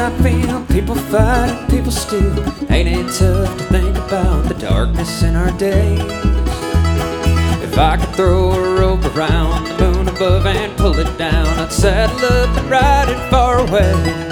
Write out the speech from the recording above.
I feel people fight, people steal. Ain't it tough to think about the darkness in our days? If I could throw a rope around the moon above and pull it down, I'd saddle up and ride it far away.